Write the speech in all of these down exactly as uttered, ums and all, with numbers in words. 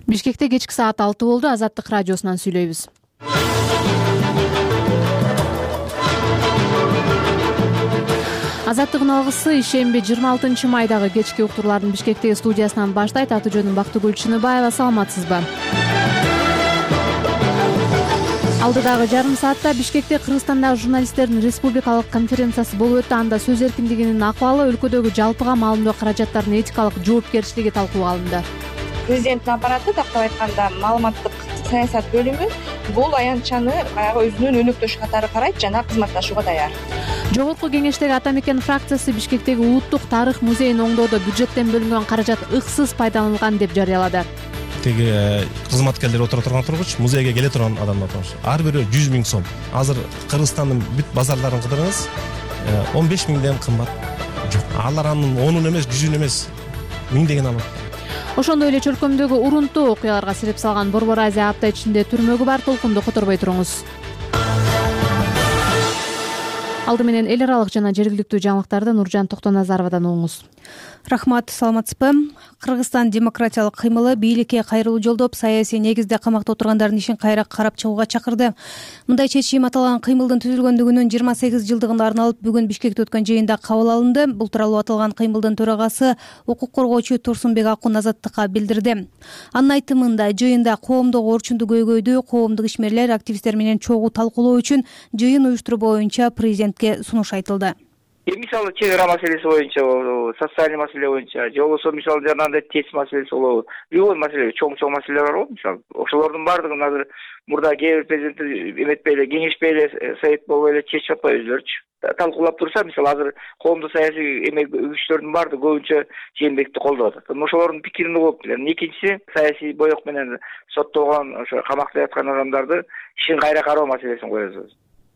Бишкекте кечки саат алты болду. Азаттык радиосунан сүйлөйбүз. Азаттыгын алгысы ишемби жыйырма алтынчы майдагы кечки уктурлардын Бишкектеги студиясынан баштайт. Аты жөнүм Бактыгүл Чыныбаева. Саламатсызбы? Алдыдагы жарым саатта Бишкекте Кыргызстандагы журналисттердин республикалык конференциясы болуп өттү. Анда сөз эркиндигинин акыбалы, өлкөдөгү жалпыга маалымдоо каражаттарынын этикалык жоопкерчилиги талкууга алынды. Президенттин аппараты, тактап айтканда, маалыматтык саясат бөлүмү бул аянтчаны баягы өзүнүн өнөктөшү катары карайт жана кызматташууга даяр. Жогорку кеңештеги Ата Мекен фракциясы Бишкектеги Улуттук тарых музейин оңдоодо бюджеттен бөлүнгөн каражат ыксыз пайдаланган деп жарыялады. Теги кызматкерлер отура турган тургуч, музейге келе турган адамдар тургуч. Ар бири жүз миң сом. Азыр Кыргызстандын бүт базарларын кыдырыңыз, он беш миңден кымбат жок. Алар анын онун эмес, жүзүн эмес, миңдеген алат. Ошондой эле чөлкөмдөгү урунтуу окуяларга себеп салган Борбор Азия апта ичинде түрмөгү бар. Толкунду которбой туруңуз. Алды менен эл аралык жана жергиликтүү жаңылыктарды Нуржан Токтоназаровадан угуңуз. Рахмат, саламатсызбы? Кыргызстан демократиялык кыймылы бийликке кайрылуу жолдоп, саясий негизде камакта отургандардын ишин кайра карап чыгууга чакырды. Мындай чечим аталган кыймылдын түзүлгөндүгүнүн жыйырма сегиз жылдыгына арналып бүгүн Бишкекте өткөн жыйында кабыл алынды. Бул тууралуу аталган кыймылдын төрагасы укук коргоочу Турсунбек Акун Азаттыкка билдирди. Анын айтымында, жыйында коомдогу орчунду көйгөйдү коомдук ишмерлер, активисттер менен чогуу талкуулоо үчүн жыйын уюштуруу боюнча президентке сунуш айтылды. Мисалы чек ара маселеси боюнча, социальный маселе боюнча, же болбосо мисалы жанагындай тест маселеси болобу. Любой маселе, чоң-чоң маселелер бар го, мисалы. Ошолордун баардыгын азыр мурда кээ бир президент эметпей эле, кеңешпей эле, совет болбой эле чечип атпайбы өзүлөрчү. Талкуулап турса, мисалы азыр коомдук саясий эме күчтөрдүн баардыгы көбүнчө Жээнбекти колдоп атат. Ошолордун пикирин угуп, экинчиси саясий боек менен соттолгон, ошо камакта яткан адамдарды ишин кайра кароо маселесин коебуз.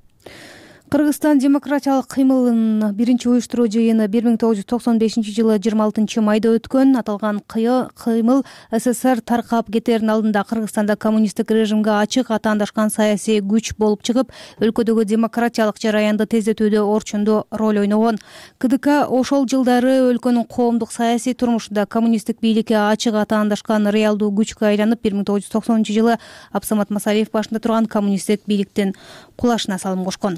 Кыргызстан демократиялык кыймылынын биринчи уюштуруу жыйыны бир миң тогуз жүз токсон бешинчи жылы жыйырма алтынчы майда өткөн. Аталган кыймыл СССР таркап кетердин алдында Кыргызстанда коммунисттик режимге ачык атаандашкан саясий күч болуп чыгып, өлкөдөгү демократиялык жараянды тездетүүдө орчундуу роль ойногон. КДК ошол жылдары өлкөнүн коомдук саясий турмушунда коммунисттик бийликке ачык атаандашкан реалдуу күчкө айланып, бир миң тогуз жүз токсонунчу жылы Абсамат Масалиев башында турган коммунисттик бийликтин кулашына салым кошкон.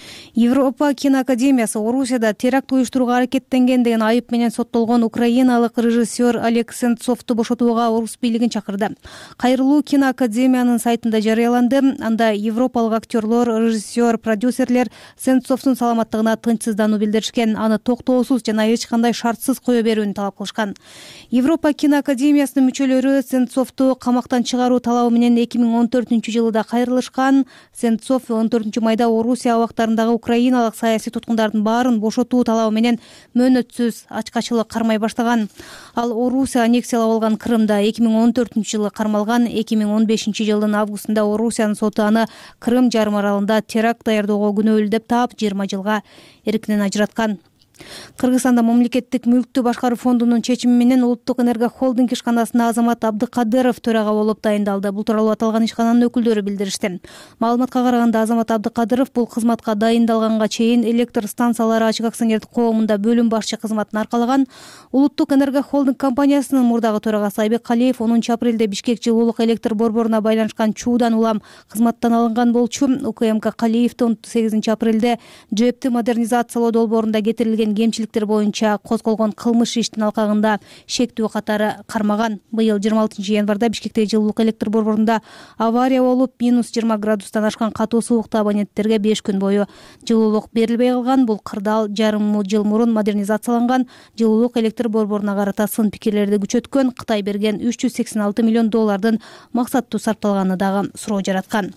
Европа киноакадемиясы Орусияда теракт уюштурууга аракеттенген деген айып менен соттолгон украиналык режиссер Олег Сенцовду бошотууга орус бийлигин чакырды. Кайрылуу киноакадемиянын сайтында жарыяланды. Анда европалык актерлор, режиссер, продюсерлер Сенцовдун саламаттыгына тынчсыздануу билдиришкен, аны токтоосуз жана эч кандай шартсыз кое берүүнү талап кылышкан. Европа киноакадемиясынын мүчөлөрү Сенцовду камактан чыгаруу талабы менен эки миң он төртүнчү жылда кайрылышкан. Сенцов он төртүнчү майда Орусия абактарындагы украиналык саясий туткундардын баарын бошотуу талабы менен мөөнөтсүз ачкачылык кармай баштаган. Ал Орусия аннексиялап алган Крымда эки миң он төртүнчү жылы кармалган. эки миң он бешинчи жылдын августунда Орусиянын соту аны Крым жарым аралында теракт даярдоого күнөөлүү деп таап, жыйырма жылга эркинен ажыраткан. Кыргызстанда мамлекеттик мүлктү башкаруу фондунун чечими менен Улуттук энерго холдинг ишканасына Азамат Абдыкадыров төрага болуп дайындалды. Бул тууралуу аталган ишкананын өкүлдөрү билдиришти. Маалыматка караганда, Азамат Абдыкадыров бул кызматка дайындалганга чейин электр станциялары ачык акционердик коомунда бөлүм башчы кызматын аркалаган. Улуттук энерго холдинг компаниясынын мурдагы төрагасы Айбек Калиев онунчу апрелде Бишкек жылуулук электр борборуна байланышкан чуудан улам кызматтан алынган болчу. УКМК Калиевди он сегизинчи апрелде ЖЭПти модернизациялоо долбоорунда кетирилген кемчиликтер боюнча козголгон кылмыш иштин алкагында шектүү катары кармаган. Быйыл жыйырма алтынчы январда Бишкектеги жылуулук электр борборунда авария болуп, минус жыйырма градустан ашкан катуу суукта абоненттерге беш күн бою жылуулук берилбей калган. Бул кырдаал жарым жыл мурун модернизацияланган жылуулук электр борборуна карата сын пикирлерди күчөткөн. Кытай берген үч жүз сексен алты миллион доллардын максаттуу сарпталганы дагы суроо жараткан.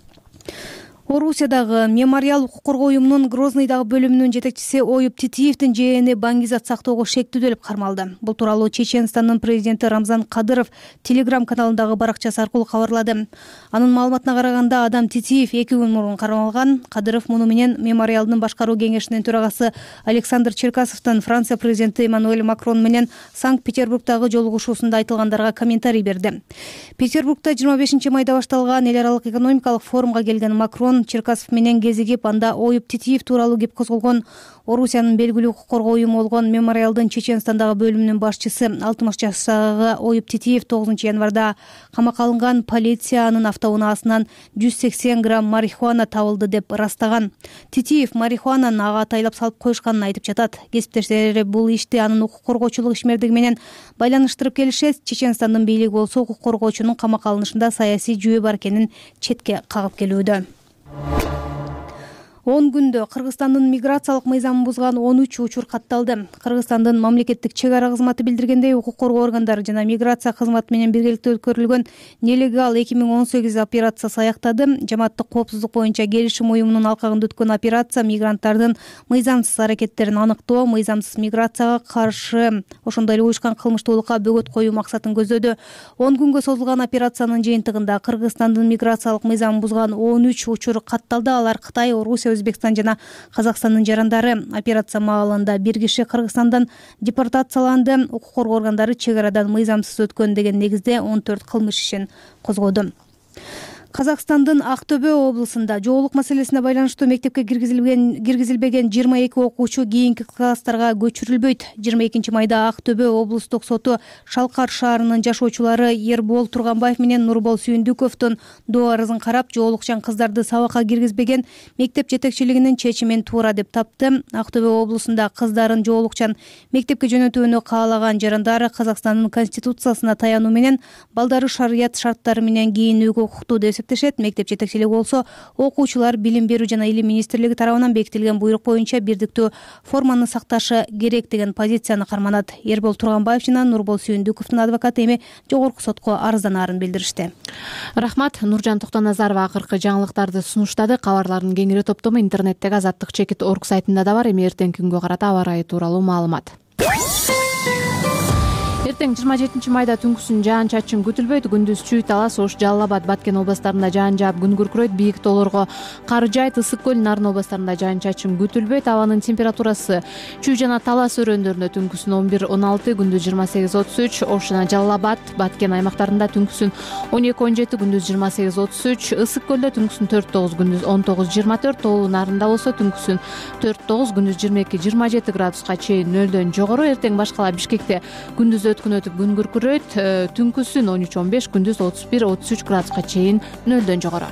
Орусиядагы мемориал укук коргоо уюмунун Грозныйдагы бөлүмүнүн жетекчиси Оюп Титиевдин жээни баңгизат сактоого шектүү деп кармалды. Бул тууралуу Чеченстандын президенти Рамзан Кадыров Телеграм каналындагы баракчасы аркылуу кабарлады. Анын маалыматына караганда, адам Титиев эки күн мурун кармалган. Кадыров муну менен мемориалдын башкаруу кеңешинин төрагасы Александр Черкасовдун Франция президенти Эммануэль Макрон менен Санкт-Петербургдагы жолугушуусунда айтылгандарга комментарий берди. Петербургда жыйырма бешинчи майда башталган эл аралык экономикалык форумга келген Макрон Антон Черкасов менен кезигип, анда Оюп Титиев тууралуу кеп козголгон Орусиянын белгилүү укук коргоо уюму болгон Мемориалдын Чеченстандагы бөлүмүнүн башчысы алтымыш жаштагы Оюп Титиев тогузунчу январда камакка алынган. Полиция анын автоунаасынан жүз сексен грамм марихуана табылды деп ырастаган. Титиев марихуананы ага атайлап салып коюшканын айтып жатат. Кесиптештери бул ишти анын укук коргоочулук ишмердиги менен байланыштырып келишет. Чеченстандын бийлиги болсо укук коргоочунун камакка алынышында саясий жүйө бар экенин четке кагып келүүдө. он күндө Кыргызстандын миграциялык мыйзамын бузган он үч учур катталды. Кыргызстандын мамлекеттик чек ара кызматы билдиргендей, укук коргоо органдары жана миграция кызматы менен биргеликте өткөрүлгөн нелегал эки миң он сегиз операциясы аяктады. Жамааттык коопсуздук боюнча келишим уюмунун алкагында өткөн операция мигранттардын мыйзамсыз аракеттерин аныктоо, мыйзамсыз миграцияга каршы, ошондой эле уюшкан кылмыштуулукка бөгөт коюу максатын көздөдү. он күнгө созулган операциянын жыйынтыгында Кыргызстандын миграциялык мыйзамын бузган он үч учур катталды. Алар Кытай, Орусия, Өзбекстан жана Казакстандын жарандары. Операция маалында бир киши Кыргызстандан депортацияланды. Укук коргоо органдары чек арадан мыйзамсыз өткөн деген негизде он төрт кылмыш ишин козгоду. Казакстандын Актөбө облусунда жоолук маселесине байланыштуу мектепке киргизилген киргизилбеген жыйырма эки окуучу кийинки класстарга көчүрүлбөйт. жыйырма экинчи майда Актөбө облустук соту Шалкар шаарынын жашоочулары Ербол Турганбаев менен Нурбол Сүйүндүковдун доо арызын карап, жоолукчан кыздарды сабакка киргизбеген мектеп жетекчилигинин чечимин туура деп тапты. Актөбө облусунда кыздарын жоолукчан мектепке жөнөтүүнү каалаган жарандар Казакстандын конституциясына таянуу менен балдары шарият шарттары менен кийинүүгө укуктуу деп эсептешет. Мектеп жетекчилиги болсо окуучулар Билим берүү жана илим министрлиги тарабынан бекитилген буйрук боюнча бирдиктүү форманы сакташы керек деген позицияны карманат. Ербол Турганбаев жана Нурбол Сүйүндүковдун адвокаты эми жогорку сотко арызданаарын билдиришти. Рахмат. Нуржан Токтоназарова акыркы жаңылыктарды сунуштады. Кабарлардын кеңири топтому интернеттеги азаттык чекит орг сайтында да бар. Эми эртең күнгө карата аба ырайы тууралуу маалымат. Эртең жыйырма жетинчи майда түнкүсүн жаан-чачын күтүлбөйт. Күндүз Чүй, Талас, Ош, Жалал Абад, Баткен областарында жаан жаап, күн күркүрөйт. Бийик тоолорго кар жайт. Ысык көл, Нарын областарында жаан-чачын күтүлбөйт. Абанын температурасы Чүй жана Талас өрөөндөрүндө түнкүсүн он бир он алты, күндүз жыйырма сегиз отуз үч, Ош жана Жалал Абад, Баткен аймактарында түнкүсүн он эки он жети, күндүз жыйырма сегиз отуз үч, Ысык көлдө түнкүсүн төрт тогуз, күндүз он тогуз жыйырма төрт, Тоолуу Нарында болсо түнкүсүн төрт тогуз, күндүз жыйырма эки жыйырма жети градуска чейин нөлдөн жогору. Эртең башкала Бишкекте күндүз өткүн өтүп күн күркүрөйт. Түнкүсүн он үч он беш, күндүз отуз бир отуз үч градуска чейин нөлдөн жогору.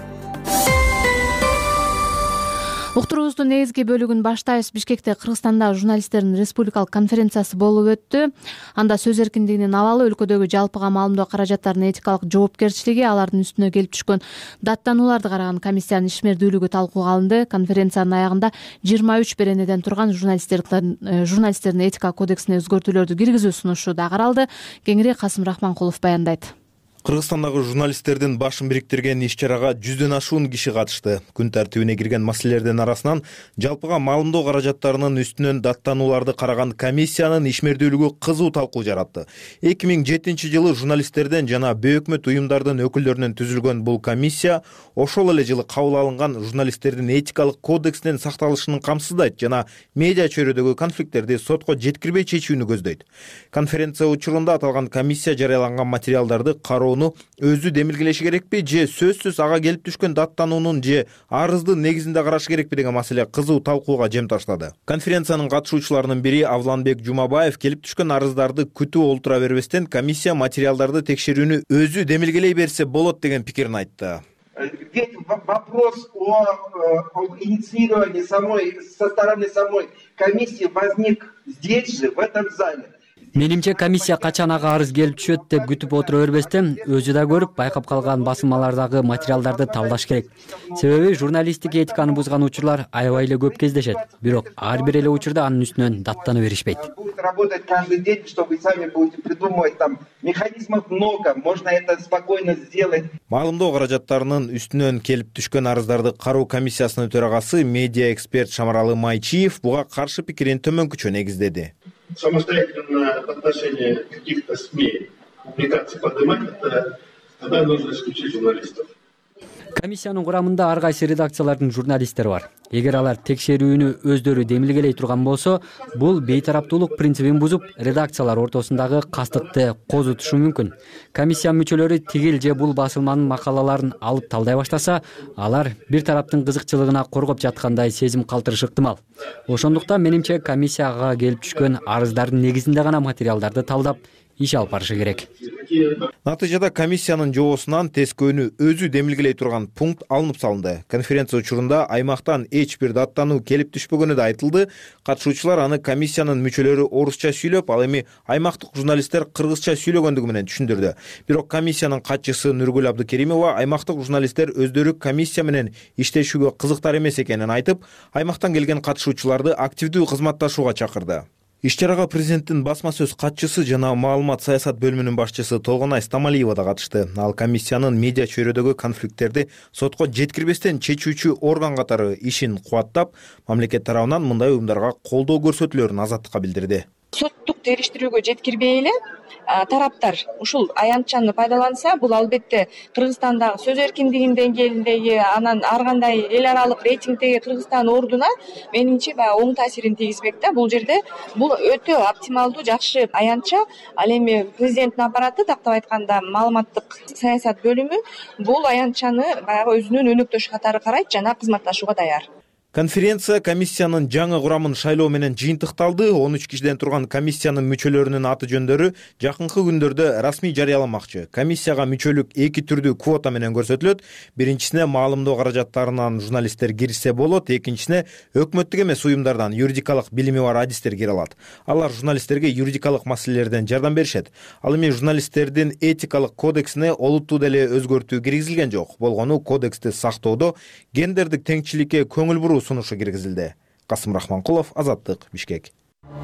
Уктуруубуздун негизги бөлүгүн баштайбыз. Бишкекте Кыргызстандагы журналисттердин республикалык конференциясы болуп өттү. Анда сөз эркиндигинин абалы, өлкөдөгү жалпыга маалымдоо каражаттарынын этикалык жоопкерчилиги, алардын үстүнө келип түшкөн даттанууларды караган комиссиянын ишмердүүлүгү талкууга алынды. Конференциянын аягында жыйырма үч беренеден турган журналисттердин журналисттердин этика кодексине өзгөртүүлөрдү киргизүү сунушу да каралды. Кеңири Касым Рахманкулов баяндайт. Кыргызстандагы журналисттердин башын бириктирген иш-чарага жүздөн ашуун киши катышты. Күн тартибине кирген маселелердин арасынан жалпыга маалымдоо каражаттарынын үстүнөн даттанууларды караган комиссиянын ишмердүүлүгү кызуу талкуу жаратты. эки миң жетинчи жылы журналисттерден жана бейөкмөт уюмдардын өкүлдөрүнөн түзүлгөн бул комиссия ошол эле жылы кабыл алынган журналисттердин этикалык кодексинин сакталышын камсыздайт жана медиа чөйрөдөгү конфликттерди сотко жеткирбей чечүүнү көздөйт. Конференция учурунда аталган комиссия жарыяланган материалдарды кароо өзү демилгелеши керекпи же сөзсүз ага келип түшкөн даттануунун же арыздын негизинде караш керекпи деген маселе кызуу талкууга жем таштады. Конференциянын катышуучуларынын бири Авланбек Жумабаев келип түшкөн арыздарды күтүп олтура бербестен комиссия материалдарды текшерүүнү өзү демилгелей берсе болот деген пикирин айтты. Ведь вопрос о, о инициировании самой, со стороны самой комиссии возник здесь же, в этом зале. Менимче комиссия качан ага арыз келип түшөт деп күтүп отура бербестен өзү да көрүп, байкап калган басылмалардагы материалдарды талдаш керек. Себеби журналисттик этиканы бузган учурлар аябай эле көп кездешет. Бирок ар бир эле учурда анын үстүнөн даттана беришпейт. Будет работать каждый день, что вы сами будете придумывать, там механизмов много, можно это спокойно сделать. Маалымдоо каражаттарынын үстүнөн келип түшкөн арыздарды кароо комиссиясынын төрагасы медиа эксперт Шамаралы Майчиев буга каршы пикирин төмөнкүчө негиздеди. Самостоятельно в отношении каких-то СМИ публикации поднимать, это тогда нужно исключить журналистов. Комиссиянын курамында ар кайсы редакциялардын журналисттери бар. Эгер алар текшерүүнү өздөрү демилгелей турган болсо, бул бейтараптуулук принцибин бузуп, редакциялар ортосундагы кастыкты козутушу мүмкүн. Комиссия мүчөлөрү тигил же бул басылманын макалаларын алып талдай баштаса, алар бир тараптын кызыкчылыгына коргоп жаткандай сезим калтырышы ыктымал. Ошондуктан менимче комиссияга келип түшкөн арыздардын негизинде гана материалдарды талдап иш алып барышы керек. Натыйжада комиссиянын жоосунан тескөөнү өзү демилгелей турган пункт алынып салынды. Конференция учурунда аймактан эч бир даттануу келип түшпөгөнү да айтылды. Катышуучулар аны комиссиянын мүчөлөрү орусча сүйлөп, ал эми аймактык журналисттер кыргызча сүйлөгөндүгү менен түшүндүрдү. Бирок комиссиянын катчысы Нургүл Абдыкеримова аймактык журналисттер өздөрү комиссия менен иштешүүгө кызыктар эмес экенин айтып, аймактан келген катышуучуларды активдүү кызматташууга чакырды. Иш-чарага президенттин басма сөз катчысы жана маалымат саясат бөлүмүнүн башчысы Толгонай Стамалиева да катышты. Ал комиссиянын медиа чөйрөдөгү конфликттерди сотко жеткирбестен чечүүчү орган катары ишин кубаттап, мамлекет тарабынан мындай уюмдарга колдоо көрсөтүлөрүн азаттыкка билдирди. Соттук териштирүүгө жеткирбей эле тараптар ушул аянтчаны пайдаланса, бул албетте Кыргызстандагы сөз эркиндигинин деңгээлиндеги, анан ар кандай эл аралык рейтингдеги Кыргызстан ордуна менимче баягы оң таасирин тийгизбек да. Бул жерде бул өтө оптималдуу, жакшы аянтча. Ал эми президенттин аппараты, тактап айтканда маалыматтык саясат бөлүмү бул аянтчаны баягы өзүнүн өнөктөшү катары карайт жана кызматташууга даяр. Конференция комиссиянын жаңы курамын шайлоо менен жыйынтыкталды. он үч кишиден турган комиссиянын мүчөлөрүнүн аты жөндөрү жакынкы күндөрдө расмий жарыяламакчы. Комиссияга мүчөлүк эки түрдүү квота менен көрсөтүлөт. Биринчисине маалымдоо каражаттарынан журналисттер кирсе болот, экинчисине өкмөттүк эмес уюмдардан юридикалык билими бар адистер кире алат. Алар журналисттерге юридикалык маселелерден жардам беришет. Ал эми журналисттердин этикалык кодексине олуттуу деле өзгөртүү киргизилген жок. Болгону кодексти сактоодо гендердик теңчиликке көңүл буруу сунушу киргизилди. Касым Рахманкулов, Азаттык, Бишкек.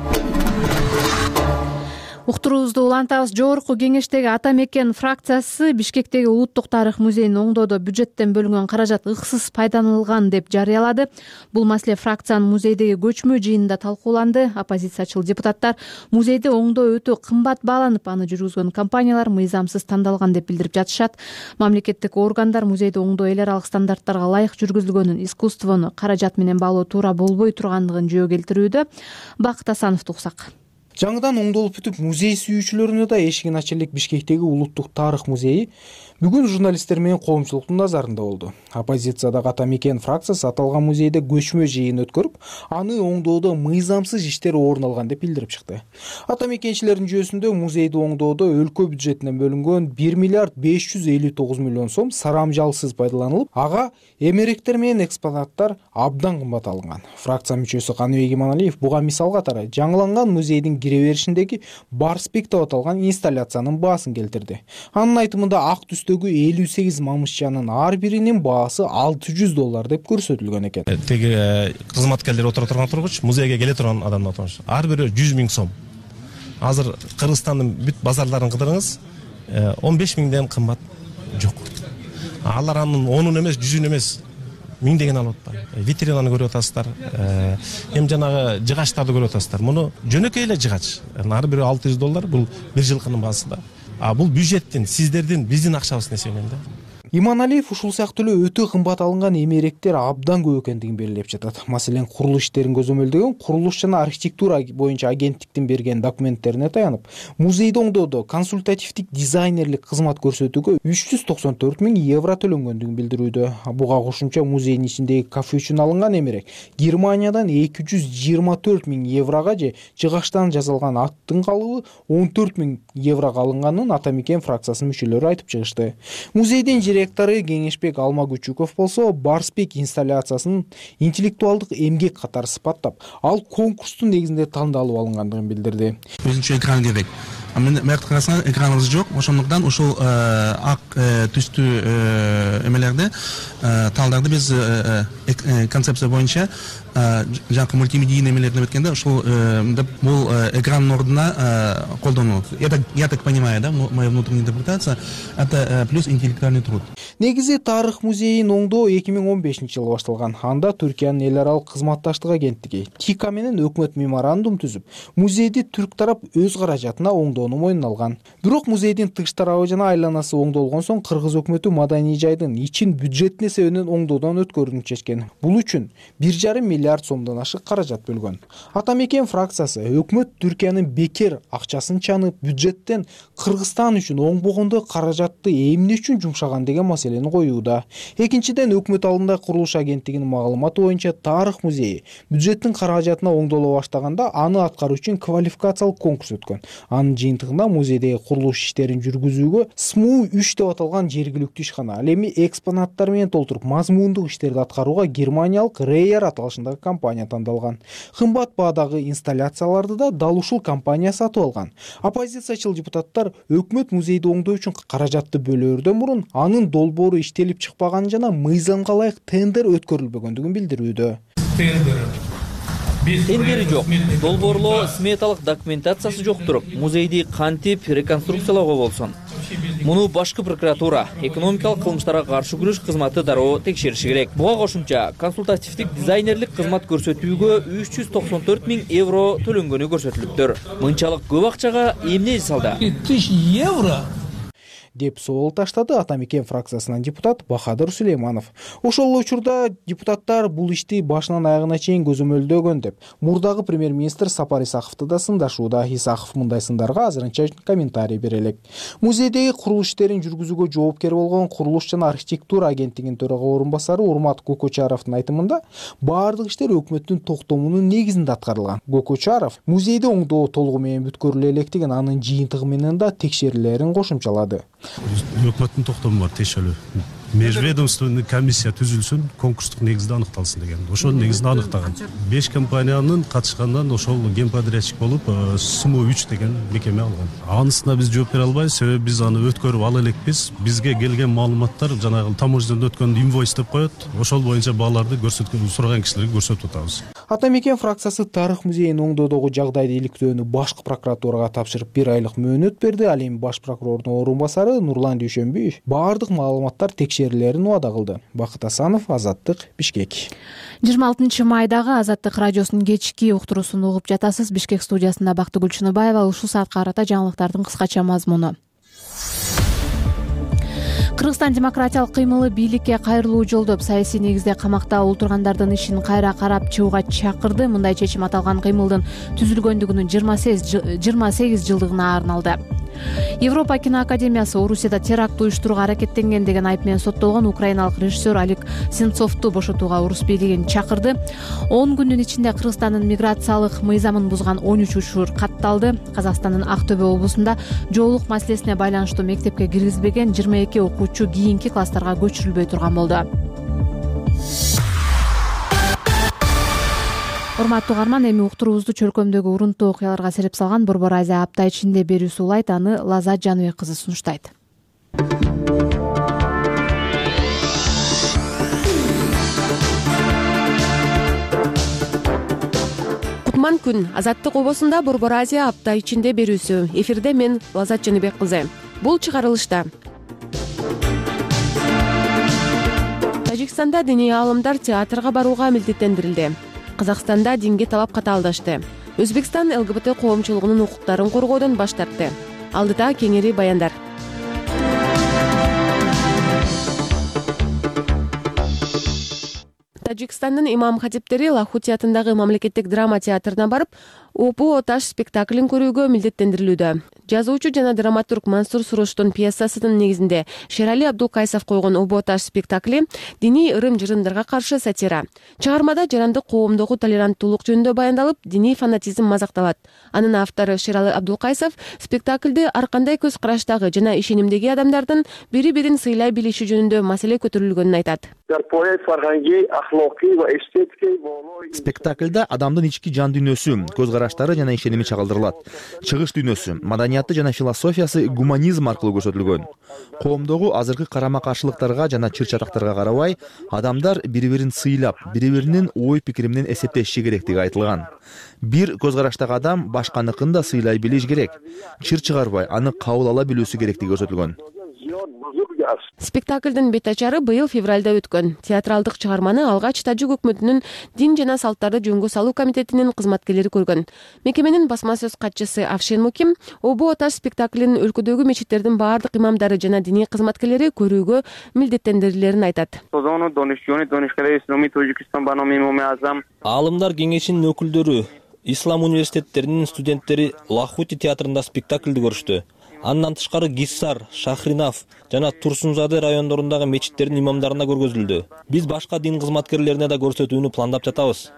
Уктуруубузду улантабыз. Жогорку кеңештеги Ата Мекен фракциясы Бишкектеги Улуттук тарых музейин оңдоодо бюджеттен бөлүнгөн каражат ыксыз пайдаланылган деп жарыялады. Бул маселе фракциянын музейдеги көчмө жыйынында талкууланды. Оппозициячыл депутаттар музейди оңдоо өтө кымбат бааланып, аны жүргүзгөн компаниялар мыйзамсыз тандалган деп билдирип жатышат. Мамлекеттик органдар музейди оңдоо эл аралык стандарттарга ылайык жүргүзүлгөнүн, искусствону каражат менен баалоо туура болбой тургандыгын жөө келтирүүдө. Бакыт Асановду уксак. Жаңыдан оңдолуп бүтүп музей сүйүүчүлөрүнө да эшигин ача элек Бишкектеги Улуттук тарых музейи бүгүн журналисттер менен коомчулуктун назарында болду. Оппозициядагы Ата Мекен фракциясы аталган музейде көчмө жыйын өткөрүп, аны оңдоодо мыйзамсыз иштер орун алган деп билдирип чыкты. Ата Мекенчилердин жүйөсүндө музейди оңдоодо өлкө бюджетинен бөлүнгөн бир миллиард беш жүз элүү тогуз миллион сом сарамжалсыз пайдаланылып, ага эмеректер менен экспонаттар абдан кымбат алынган. Фракция мүчөсү Каныбек Иманалиев буга мисал катары жаңыланган музейдин кире беришиндеги Барспек деп аталган инсталляциянын баасын келтирди. Анын айтымында ак түстөгү элүү сегиз мамышчанын ар биринин баасы алты жүз доллар деп көрсөтүлгөн экен. Теги кызматкерлер отура турган тургуч, музейге келе турган адамдар тургуч. Ар бири жүз миң сом. Азыр Кыргызстандын бүт базарларын кыдырыңыз, он беш миңден кымбат жок. Алар анын онун эмес, жүзүн эмес, миңдеген алып атпайбы. Витринаны көрүп атасыздар, эми жанагы жыгачтарды көрүп атасыздар. Муну жөнөкөй эле жыгач. Ар бири алты жүз доллар, бул бир жылкынын баасы да. А бул бюджеттин, сиздердин, биздин акчабыздын эсебинен да. Иманалиев ушул сыяктуу эле өтө кымбат алынган эмеректер абдан көп экендигин белгилеп жатат. Маселен, курулуш иштерин көзөмөлдөгөн курулуш жана архитектура боюнча агенттиктин берген документтерине таянып, музейди оңдоодо консультативдик дизайнерлик кызмат көрсөтүүгө үч жүз токсон төрт миң евро төлөнгөндүгүн билдирүүдө. Буга кошумча музейдин ичиндеги кафе үчүн алынган эмерек Германиядан эки жүз жыйырма төрт миң еврога же жыгачтан жасалган аттын калыбы он төрт миң еврого алынганын Ата Мекен фракциясынын мүчөлөрү айтып чыгышты. Музейдин директору Кеңешбек Алмагүчүков болсо Барспек инсталляциясын интеллектуалдык эмгек катары сыпаттап, ал конкурстун негизинде тандалып алынгандыгын билдирди. Өзүнчө экран керек. Мэрт карасаңар экраныбыз жок, ошондуктан ушул ак түстүү эмелерди, талдарды биз концепция боюнча жаңы мультимедийный эмелерди өткөндө ушул бул экрандын ордуна колдонуу. Я так понимаю, да, моя внутренняя интерпретация, это плюс интеллектуальный труд. Негизи тарых музейин оңдоо эки миң он бешинчи жылы башталган. Анда Түркиянын эл аралык кызматташтык агенттиги ТИКа менен өкмөт меморандум түзүп, музейди түрк тарап өз каражатына оңдоону оңдоону мойнуна алган. Бирок музейдин тыш тарабы жана айланасы оңдолгон соң кыргыз өкмөтү маданий жайдын ичин бюджетин эсебинен оңдоодон өткөрүүнү чечкен. Бул үчүн бир жарым миллиард сомдон ашык каражат бөлгөн. Ата мекен фракциясы өкмөт Түркиянын бекер акчасын чанып, бюджеттен Кыргызстан үчүн оңбогондой каражатты эмне үчүн жумшаган деген маселени коюуда. Экинчиден, өкмөт алдында курулуш агенттигинин маалыматы боюнча Тарых музейи бюджеттин каражатына оңдоло баштаганда аны аткаруу үчүн квалификациялык конкурс өткөн. Анын жыйынтыгында музейдеги курулуш иштерин жүргүзүүгө СМУ үч деп аталган жергиликтүү ишкана, ал эми экспонаттар менен толтуруп мазмундук иштерди аткарууга германиялык Рейер аталышындагы компания тандалган. Кымбат баадагы инсталляцияларды да дал ушул компания сатып алган. Оппозициячыл депутаттар өкмөт музейди оңдоо үчүн каражатты бөлөөрдөн мурун анын долбоору иштелип чыкпаганын жана мыйзамга ылайык тендер өткөрүлбөгөндүгүн билдирүүдө. Тендери жок, долбоорлоо сметалык документациясы жок туруп, музейди кантип реконструкциялоого болсун. Муну башкы прокуратура, экономикалык кылмыштарга каршы күрөш кызматы дароо текшериши керек. Буга кошумча консультативдик дизайнерлик кызмат көрсөтүүгө үч жүз токсон төрт миң евро төлөнгөнү көрсөтүлүптүр. Мынчалык көп акчага эмне жасалды? тысяч евро деп соол таштады Ата мекен фракциясынан депутат Бахадыр Сулейманов. Ошол учурда депутаттар бул ишти башынан аягына чейин көзөмөлдөгөн деп мурдагы премьер-министр Сапар Исаковду да сындашууда. Исаков мындай сындарга азырынча комментарий бере элек. Музейдеги курулуш иштерин жүргүзүүгө жоопкер болгон курулуш жана архитектура агенттигинин төрага орун басары Урмат Кокочаровдун айтымында баардык иштер өкмөттүн токтомунун негизинде аткарылган. Кокочаров музейди оңдоо толугу менен бүткөрүлө электигин, анын жыйынтыгы менен да текшерүүлөрүн кошумчалады. Өкмөттүн токтому бар, тиешелүү. Межведомственный комиссия түзүлсүн, конкурстук негизде аныкталсын деген. Ошол негизде аныктаган. беш компаниянын катышкандан ошол генподрядчик болуп СМУ үч деген мекеме алган. Анысына биз жооп бере албайбыз, себеби биз аны өткөрүп ала элекпиз. Бизге келген маалыматтар жанагы таможнядан өткөн инвойс деп коет. Ошол боюнча бааларды көрсөткөн, сураган кишилерге көрсөтүп атабыз. Ата мекен фракциясы Тарых музейин оңдоодогу жагдайды иликтөөнү башкы прокуратурага тапшырып бир айлык мөөнөт берди. Ал эми баш прокурордун орун басары Нурлан Дүйшөнбиев баардык маалыматтар текшерүүлөрүн убада кылды. Бакыт Асанов, Азаттык, Бишкек. жыйырма алтынчы майдагы Азаттык радиосунун кечки уктуруусун угуп жатасыз. Бишкек студиясында Бактыгүл Чыныбаева. Ушул саатка карата жаңылыктардын кыскача мазмуну. Кыргызстан демократиялык кыймылы бийликке кайрылуу жолдоп саясий негизде камакта отургандардын ишин кайра карап чыгууга чакырды. Мындай чечим аталган кыймылдын түзүлгөндүгүнүн жыйырма сегиз жылдыгына арналды. Европа киноакадемиясы Орусияда теракт уюштурууга аракеттенген деген айып менен соттолгон украиналык режиссер Олег Сенцовду бошотууга Орус бийлигин чакырды. он күндүн ичинде Кыргызстандын миграциялык мыйзамын бузган он үч учур катталды. Казакстандын Ак Төбө облусунда жоолук маселесине байланыштуу мектепке киргизбеген жыйырма эки окуучу кийинки класстарга көчүрүлбөй турган болду. Урматтуу угарман, эми уктуруубузду чөлкөмдөгү урунттуу окуяларга сереп салган Борбор Азия апта ичинде берүүсү улайт. Аны Лазат Жаныбек кызы сунуштайт. Кутман күн. Азаттык обосунда Борбор Азия апта ичинде берүүсү. Эфирде мен Лазат Жаныбек кызы. Бул чыгарылышта Тажикстанда диний аалымдар театрга барууга милдеттендирилди. Казакстанда динге талап катаалдашты. Өзбекстан ЛГБТ коомчулугунун укуктарын коргоодон баш тартты. Алдыда кеңири баяндар. Тажикстандын имам хатиптери Лахути атындагы мамлекеттик драма театрына барып, Опу Оташ спектаклин көрүүгө милдеттендирилүүдө. Жазуучу жана драматург Мансур Суруштун пьесасынын негизинде Шерали Абдулкайсов койгон Опу Оташ спектакли диний ырым-жырымдарга каршы сатира. Чыгармада жарандык коомдогу толеранттуулук жөнүндө баяндалып, диний фанатизм мазакталат. Анын автору Шерали Абдулкайсов спектакльде ар кандай көз караштагы жана ишенимдеги адамдардын бири-бирин сыйлай билиши жөнүндө маселе көтөрүлгөнүн айтат. Спектакльда адамдын ички жан дүйнөсү, көз караштары жана ишеними чагылдырылат. Чыгыш дүйнөсү, маданияты жана философиясы гуманизм аркылуу көрсөтүлгөн. Коомдогу азыркы карама-каршылыктарга жана чыр-чатактарга карабай, адамдар бири-бирин сыйлап, бири-биринин ой-пикири менен эсептешиши керектиги айтылган. Бир көз караштагы адам башканыкын да сыйлай билиш керек. Чыр чыгарбай, аны кабыл ала билүүсү керектиги көрсөтүлгөн. Спектаклдын бет ачары быйыл февралда өткөн. Театралдык чыгарманы алгач Тажик өкмөтүнүн дин жана салттарды жөнгө салуу комитетинин кызматкерлери көргөн. Мекеменин басма сөз катчысы Авшен Муким Обо Оташ спектаклин өлкөдөгү мечиттердин баардык имамдары жана диний кызматкерлери көрүүгө милдеттендирилерин айтат. Аалымдар кеңешинин өкүлдөрү, ислам университеттеринин студенттери Лахути театрында спектаклди көрүштү. Андан тышкары Гиссар, Шахринав жана Турсунзаде райондорундагы мечиттердин имамдарына көргөзүлдү. Биз башка дин кызматкерлерине да көрсөтүүнү пландап жатабыз.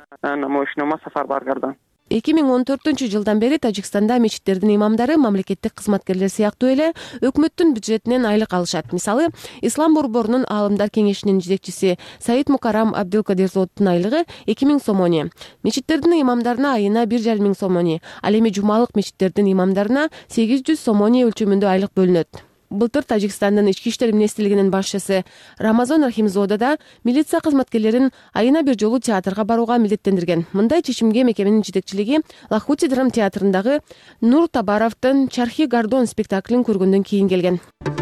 эки миң он төртүнчү жылдан бери Тажикстанда мечиттердин имамдары мамлекеттик кызматкерлер сыяктуу эле өкмөттүн бюджетинен айлык алышат. Мисалы, Ислам борборунун аалымдар кеңешинин жетекчиси Саид Мукарам Абдылкадирзоддун айлыгы эки миң сомони. Мечиттердин имамдарына айына бир жарым миң сомони, ал эми жумалык мечиттердин имамдарына сегиз жүз сомони өлчөмүндө айлык бөлүнөт. Былтыр Тажикстандын ички иштер министрлигинин башчысы Рамазон Рахимзода да милиция кызматкерлерин айына бир жолу театрга барууга милдеттендирген. Мындай чечимге мекеменин жетекчилиги Лахути драм театрындагы Нур Табаровдун Чархи Гардон спектаклин көргөндөн кийин келген.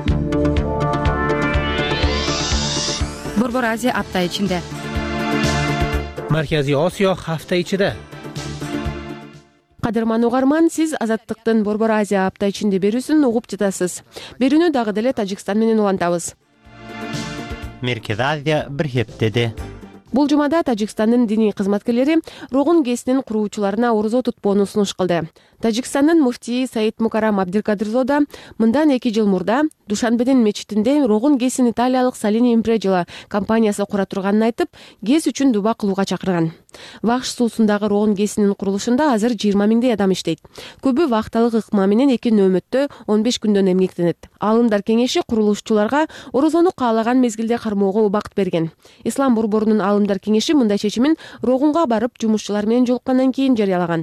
Борбор Азия апта ичинде. Марказий Осиё hafta ichida. Кадырман угарман, сиз Азаттыктын Борбор Азия апта ичинде берүүсүн угуп жатасыз. Берүүнү дагы деле Тажикстан менен улантабыз. Меркез Азия бир хептеде. Бул жумада Тажикстандын диний кызматкерлери Рогун ГЭСинин куруучуларына орозо тутпоону сунуш кылды. Тажикстандын муфтии Саид Мукарам Абдылкадирзода мындан эки жыл мурда Душанбедин мечитинде Рогун ГЭСин италиялык Салини Импреджила компаниясы кура турганын айтып, ГЭС үчүн дуба кылууга чакырган. Вахш суусундагы Рогун ГЭСинин курулушунда азыр жыйырма миңдей адам иштейт. Көбү вакталык ыкма менен эки нөөмөттө он беш күндөн эмгектенет. Аалымдар кеңеши курулушчуларга орозону каалаган мезгилде кармоого убакыт берген. Ислам борборунун аалымдар кеңеши мындай чечимин Рогунга барып жумушчулар менен жолуккандан кийин жарыялаган.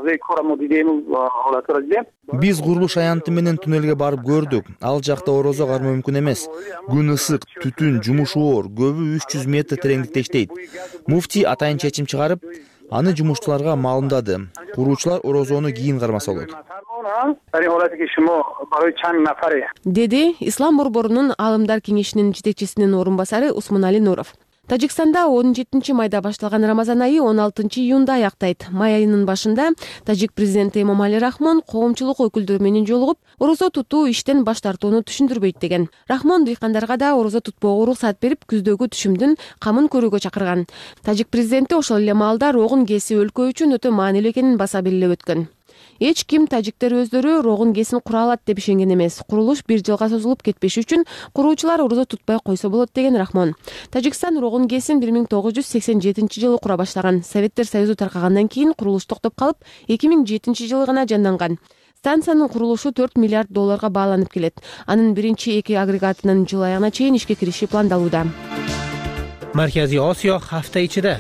Биз курулуш аянты менен туннелге барып көрдүк. Ал жакта орозо кармоо мүмкүн эмес. Күн ысык, түтүн, жумуш оор, көбү үч жүз метр тереңдикте иштейт. Муфтий атайын чечим чыгарып, аны жумушчуларга маалымдады. Куруучулар орозону кийин кармаса болот. Деди Ислам борборунун аалымдар кеңешинин жетекчисинин орун басары Усмунали Нуров. Тажикстанда он жетинчи майда башталган Рамазан айы он алтынчы июнда аяктайт. Май айынын башында Тажик президенти Эмомали Рахмон коомчулук өкүлдөрү менен жолугуп, орозо тутуу иштен баш тартууну түшүндүрбөйт деген. Рахмон дыйкандарга да орозо тутпоого уруксат берип, күздөгү түшүмдүн камын көрүүгө чакырган. Тажик президенти ошол эле маалда Рогун ГЭСи өлкө үчүн өтө маанилүү экенин баса белгилеп өткөн. Эч ким тажиктер өздөрү Рогун ГЭСин кура алат деп ишенген эмес. Курулуш бир жылга созулуп кетпеши үчүн куруучулар орозо тутпай койсо болот деген Рахмон. Тажикстан Рогун ГЭСин бир миң тогуз жүз сексен жетинчи жылы кура баштаган. Советтер Союзу таркагандан кийин курулуш токтоп калып, эки миң жетинчи жылы гана жанданган. Станциянын курулушу төрт миллиард долларга бааланып келет. Анын биринчи эки агрегатынын жыл аягына чейин ишке кириши пландалууда. Марказий Осиё hafta ichida.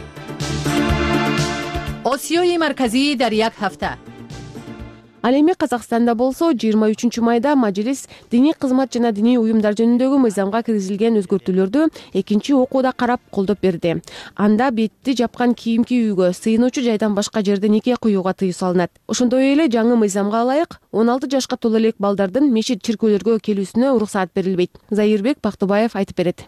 Осиёи марказии дар як ҳафта. Ал эми Казакстанда болсо жыйырма үчүнчү майда мажилис диний кызмат жана диний уюмдар жөнүндөгү мыйзамга киргизилген өзгөртүүлөрдү экинчи окууда карап колдоп берди. Анда бетти жапкан кийимки үйгө, сыйынуучу жайдан башка жерде нике кыюуга тыюу салынат. Ошондой эле жаңы мыйзамга ылайык он алты жашка толо элек балдардын мечит чиркөөлөргө келүүсүнө уруксаат берилбейт. Заирбек Бактыбаев айтып берет.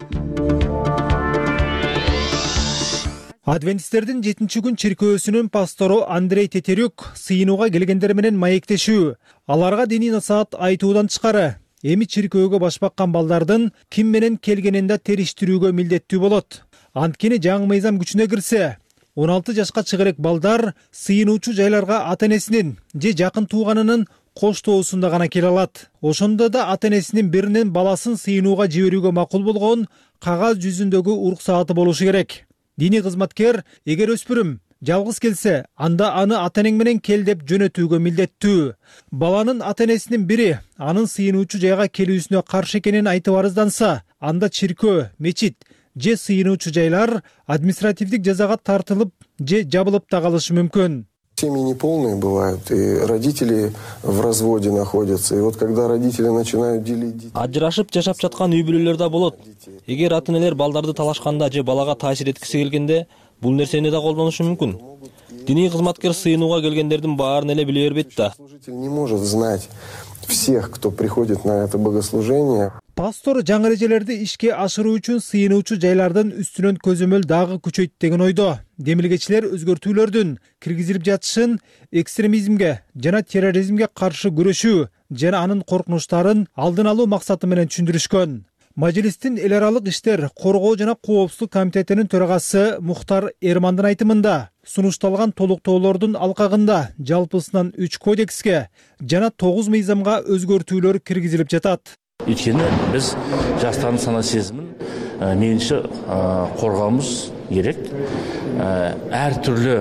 Адвентисттердин жетинчи күн чиркөөсүнүн пастору Андрей Тетерюк сыйынууга келгендер менен маектешүү. Аларга диний насаат айтуудан тышкары эми чиркөөгө баш баккан балдардын ким менен келгенин да териштирүүгө милдеттүү болот. Анткени жаңы мыйзам күчүнө кирсе, он алты жашка чыгарек балдар сыйынуучу жайларга ата-энесинин же жакын тууганынын коштоосунда гана келе алат. Ошондо да ата-энесинин биринен баласын сыйынууга жиберүүгө макул болгон кагаз жүзүндөгү уруксааты болушу керек. Диний кызматкер эгер өспүрүм жалгыз келсе, анда аны ата-энең менен кел деп жөнөтүүгө милдеттүү. Баланын ата-энесинин бири анын сыйынуучу жайга келүүсүнө каршы экенин айтып арызданса, анда чиркөө, мечит же сыйынуучу жайлар административдик жазага тартылып же жабылып да калышы мүмкүн. Семьи неполные бывают, и родители в разводе находятся. И вот когда родители начинают делить детей... Ажырашып жашап жаткан үй бүлөлөр да болот. Эгер ата-энелер балдарды талашканда же балага таасир эткиси келгенде, бул нерсени да колдонушу мүмкүн. Диний кызматкер сыйынууга келгендердин баарын эле биле бербейт да. Служитель не может знать всех, кто приходит на это богослужение. Пастор жаңы эрежелерди ишке ашыруу үчүн сыйынуучу жайлардын үстүнөн көзөмөл дагы күчөйт деген ойдо. Демилгечилер өзгөртүүлөрдүн киргизилип жатышын экстремизмге жана терроризмге каршы күрөшүү жана анын коркунучтарын алдын алуу максаты менен түшүндүрүшкөн. Мажлистин эл аралык иштер коргоо жана коопсуздук комитетинин төрагасы Мухтар Эрмандын айтымында сунушталган толуктоолордун алкагында жалпысынан үч кодекске жана тогуз мыйзамга өзгөртүүлөр киргизилип жатат. Өйткені біз жастардың сана сезімін мейлінше қорғауымыз керек. Әр түрлі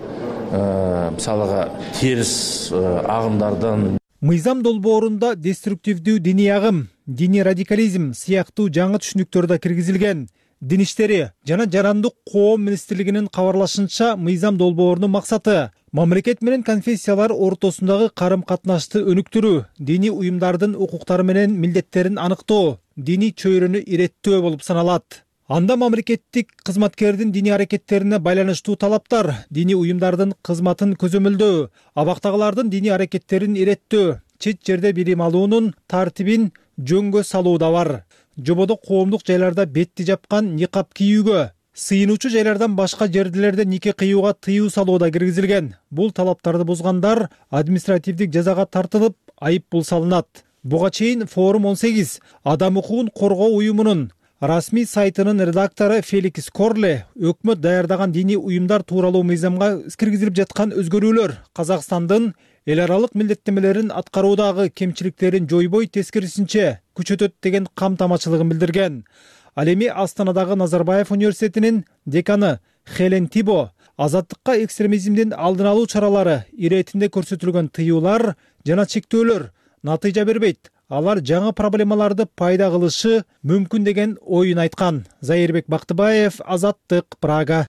мысалыға теріс ағымдардан мыйзам долбоорунда деструктивдүү диний агым, диний радикализм сыяктуу жаңы түшүнүктөр да киргизилген. Дин иштери жана жарандык коом министрлигинин кабарлашынча, мыйзам долбоорунун максаты мамлекет менен конфессиялар ортосундагы карым-катнашты өнүктүрүү, диний уюмдардын укуктары менен милдеттерин аныктоо, диний чөйрөнү иреттөө болуп саналат. Анда мамлекеттик кызматкердин диний аракеттерине байланыштуу талаптар, диний уюмдардын кызматын көзөмөлдөө, абактагылардын диний аракеттерин иреттөө, чет жерде билим алуунун тартибин жөнгө салуу да бар. Жободо коомдук жайларда бетти жапкан никап кийүүгө, сыйынуучу жайлардан башка жердилерде нике кыюуга тыюу салуу да киргизилген. Бул талаптарды бузгандар административдик жазага тартылып, айып пул салынат. Буга чейин Форум он сегиз адам укугун коргоо уюмунун расмий сайтынын редактору Феликс Корле өкмөт даярдаган диний уюмдар тууралуу мыйзамга киргизилип жаткан өзгөрүүлөр Казакстандын эл аралык милдеттемелерин аткаруудагы кемчиликтерин жойбой, тескерисинче күчөтөт деген камтамачылыгын билдирген. Ал эми Астанадагы Назарбаев университетинин деканы Хелен Тибо азаттыкка экстремизмдин алдын алуу чаралары иретинде көрсөтүлгөн тыюулар жана чектөөлөр натыйжа бербейт. Алар жаңы проблемаларды пайда кылышы мүмкүн деген оюн айткан. Зайырбек Бактыбаев, Азаттык, Прага.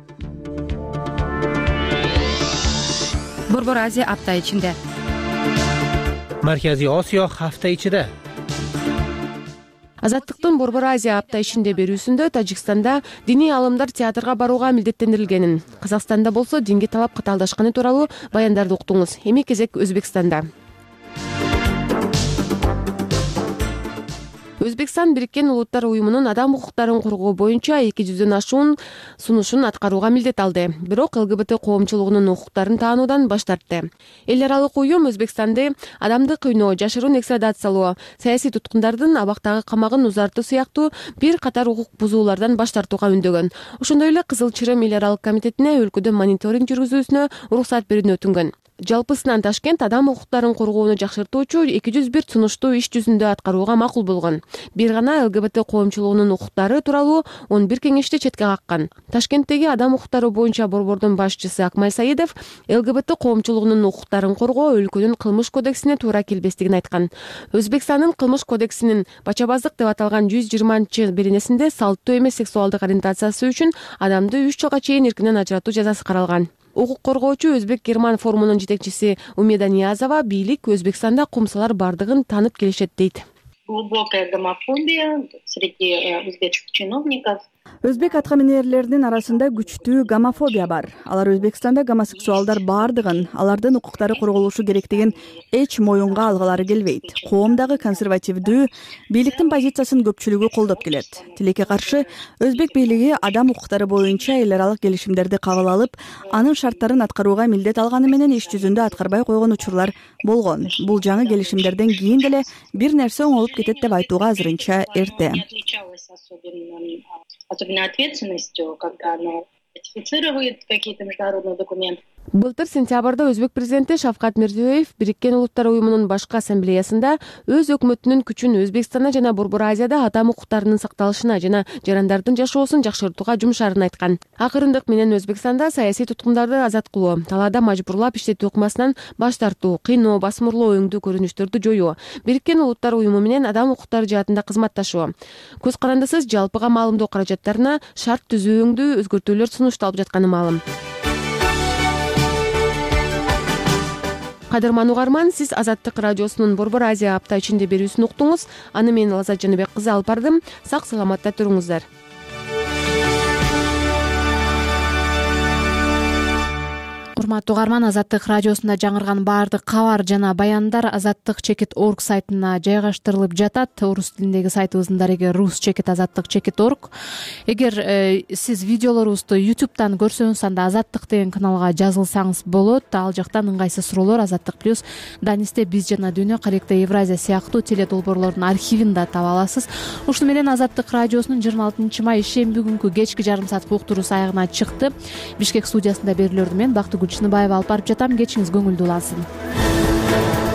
Борбор Азия апта ичинде. Марказий Осиё hafta ичиде. Азаттыктын Борбор Азия апта ичинде берүүсүндө Тажикстанда диний алымдар театрга барууга милдеттендирилгенин, Казакстанда болсо динге талап катаалдашканы тууралуу баяндарды уктуңуз. Эми кезек Өзбекстанда. Өзбекстан Бириккен Улуттар уюмунун адам укуктарын коргоо боюнча эки жүздөн ашуун сунушун аткарууга милдет алды. Бирок ЛГБТ коомчулугунун укуктарын таануудан баш тартты. Эл аралык уюм Өзбекстанды адамды кыйноо, жашыруун экстрадациялоо, саясий туткундардын абактагы камагын узартуу сыяктуу бир катар укук бузуулардан баш тартууга үндөгөн. Ошондой эле Кызыл Чырым эл аралык комитетине өлкөдө мониторинг жүргүзүүсүнө уруксат берүүнү өтүнгөн. Жалпысынан Ташкент адам укуктарын коргоону жакшыртуучу эки жүз бир сунушту иш жүзүндө аткарууга макул болгон. Бир гана ЛГБТ коомчулугунун укуктары тууралуу он бир кеңешти четке каккан. Ташкенттеги адам укуктары боюнча борбордун башчысы Акмай Саидов ЛГБТ коомчулугунун укуктарын коргоо өлкөнүн кылмыш кодексине туура келбестигин айткан. Өзбекстандын кылмыш кодексинин бачабаздык деп аталган жүз жыйырманчы беренесинде салттуу эмес сексуалдык ориентациясы үчүн адамды үч жылга чейин эркинен ажыратуу жазасы каралган. Укук коргоочу Өзбек-Герман форумунун жетекчиси Умеда Ниязова бийлик Өзбекстанда кумсалар бардыгын танып келишет дейт. Глубокая гомофобия среди узбекских чиновников. Өзбек аткаминерлеринин арасында күчтүү гомофобия бар. Алар Өзбекстанда гомосексуалдар бардыгын, алардын укуктары корголушу керектигин эч моюнга алгылары келбейт. Коомдагы консервативдүү бийликтин позициясын көпчүлүгү колдоп келет. Тилекке каршы Өзбек бийлиги адам укуктары боюнча эл аралык келишимдерди кабыл алып, анын шарттарын аткарууга милдет алганы менен иш жүзүндө аткарбай койгон учурлар болгон. Бул жаңы келишимдерден кийин деле бир нерсе оңолуп кетет деп айтууга азырынча эрте. Особенно ответственностью, когда она ратифицирует какие-то международные документы. Былтыр сентябрда Өзбек президенти Шавкат Мирзиёев Бириккен Улуттар уюмунун башкы ассамблеясында өз өкмөтүнүн күчүн Өзбекстанда жана Борбор Азияда адам укуктарынын сакталышына жана жарандардын жашоосун жакшыртууга жумшаарын айткан. Акырындык менен Өзбекстанда саясий туткундарды азат кылуу, талаада мажбурлап иштетүү ыкмасынан баш тартуу, кыйноо, басмырлоо өңдүү көрүнүштөрдү жоюу, Бириккен Улуттар уюму менен адам укуктары жаатында кызматташуу, көз карандысыз жалпыга маалымдоо каражаттарына шарт түзүү өңдүү өзгөртүүлөр сунушталып жатканы маалым. Кадырман угарман, сиз Азаттык радиосунун Борбор Азия апта ичинде берүүсүн уктуңуз. Аны мен Лазат Жаныбек кызы алып бардым. Сак саламатта туруңуздар. урматтуу угарман, Азаттык радиосунда жаңырган баардык кабар жана баяндар азаттык чекит орг сайтына жайгаштырылып жатат. Орус тилиндеги сайтыбыздын дареги рус чекит азаттык чекит орг. Эгер э, сиз видеолорубузду ютубтан көрсөңүз, анда азаттык деген каналга жазылсаңыз болот. Ал жактан ыңгайсыз суроолор, Азаттык плюс, Данисте биз жана Дүйнө, Каректе Евразия сыяктуу теледолбоорлордун архивин да таба аласыз. Ушуну менен Азаттык радиосунун жыйырма алтынчы май ишемби күнкү кечки жарым саат уктуруусу аягына чыкты. Бишкек студиясында берүүлөрдү мен Бактыгүл Чыныбаева алып барып жатам. Кечиңиз көңүлдүү улансын.